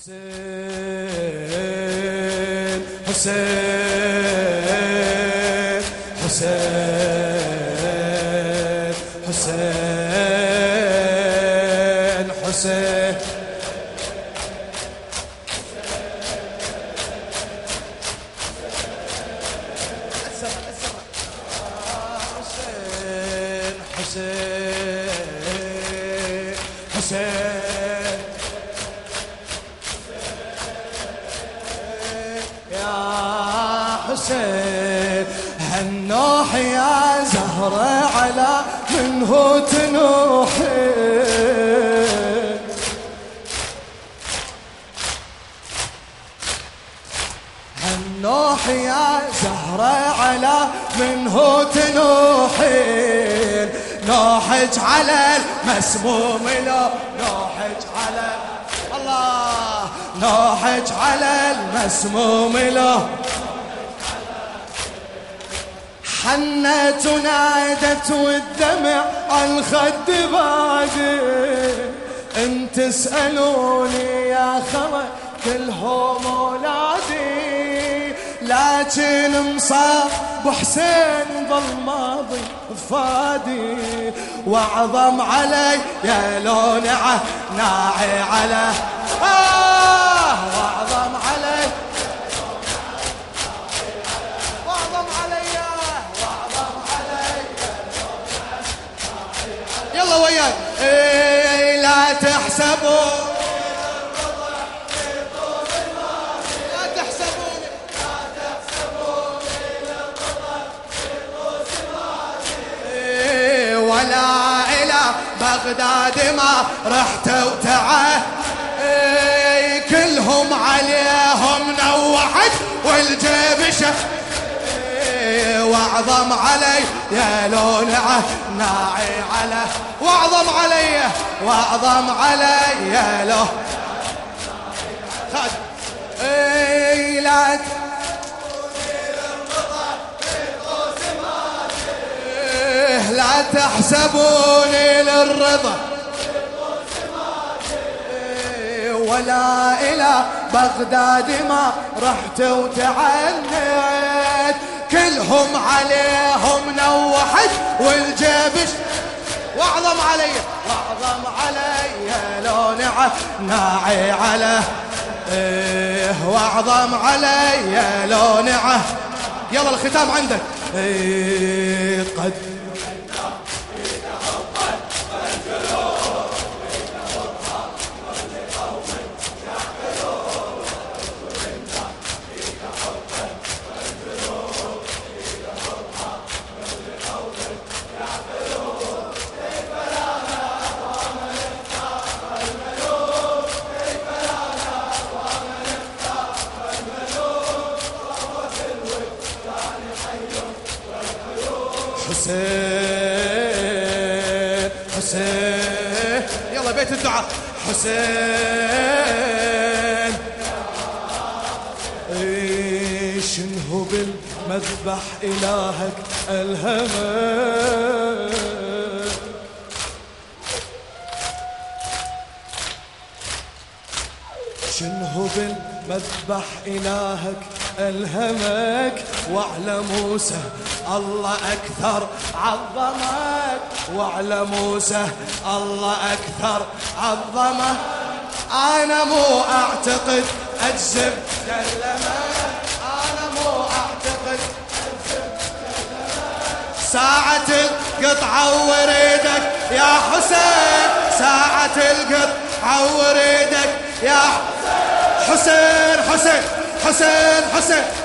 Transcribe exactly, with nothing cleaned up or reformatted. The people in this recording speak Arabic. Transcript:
حسين حسين حسين حسين حسين حسين حسين يا حسين هالنوح يا زهرة على منه تنوحي هالنوح يا زهرة على منه تنوحين نوحج على المسموم لو نوحج على الله نوحج على المسموم له حنت ونادت والدمع عالخد بادي ان تسألوني يا خمر كلهم اولادي لكن مصاب بحسين ظل ماضي فادي واعظم علي يا لون ناعي على آه واعظم علي واعظم علي واعظم علي يلا وياي إيه لا تحسبوا ولا إلى بغداد ما رحت وتعال اي كلهم عليهم نوحت والجيب شف واعظم علي يا لون ناعي على واعظم علي واعظم علي يا لون اي لك لا تحسبوني للرضا ولا إلى بغداد ما رحت وتعنيت كلهم عليهم نوحت والجيبش واعظم علي واعظم علي لو ناعي على إيه واعظم علي لو نعه يلا الختام عندك إيه قد حسين حسين يلا بيت الدعاء حسين ايش انه بالمذبح الهك الهمك شنه بالمذبح إلهك ألهمك وعلى موسى الله أكثر عظمك وعلى موسى الله أكثر عظمك أنا مو أعتقد أجزم كلمك أنا مو أعتقد أجزم كلمك ساعة القطعة وريدك يا حسين ساعة القطعة وريدك يا حسين حسين حسين حسين